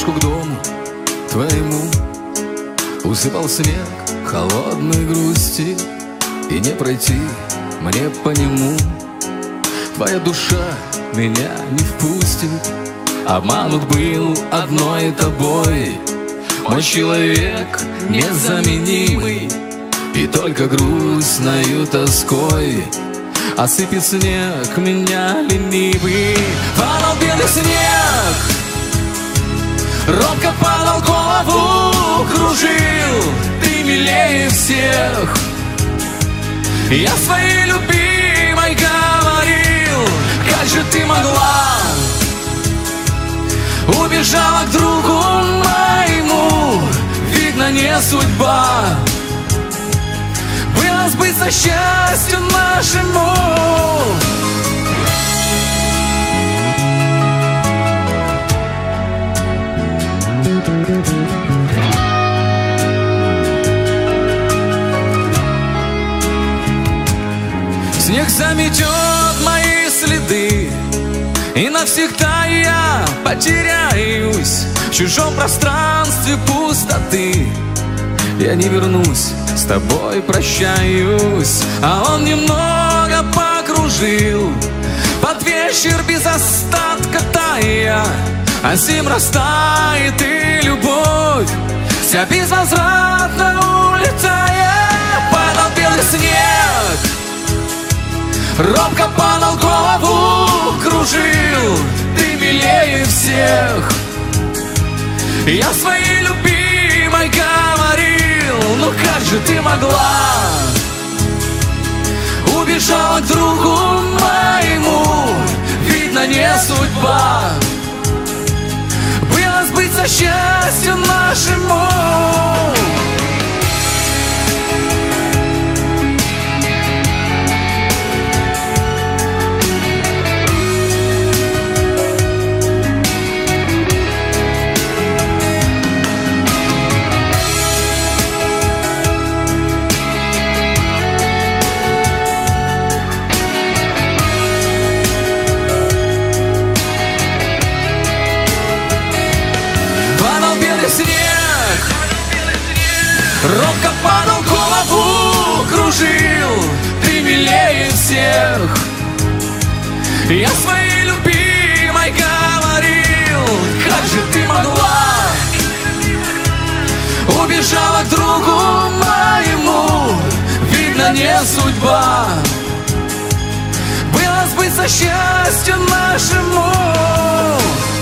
дорожку к дому твоему усыпал снег холодной грусти, и не пройти мне по нему. Твоя душа меня не впустит, обманут был одной тобой. Мой человек незаменимый, и только грустною тоской осыпет снег меня ленивый. Падал белый снег, робко падал, голову кружил. Ты милее всех, я своей любимой говорил. Как же ты могла, убежала к другу моему. Видно, не судьба было сбыться счастью нашему. Снег заметет мои следы, и навсегда я потеряюсь в чужом пространстве пустоты. Я не вернусь, с тобой прощаюсь. А он немного покружил под вечер без остатка тая, а с ним растает и любовь вся безвозвратно улетая. Падал белый снег, робко падал, голову кружил. Ты милее всех, я своей любимой говорил. Ну как же ты могла, убежала к другу моему. Видно, не судьба было сбыться счастью нашему. Снег, робко падал, голову кружил. Ты милее всех, я своей любимой говорил. Как же ты могла, убежала к другу моему. Видно, не судьба было сбыться счастью нашему.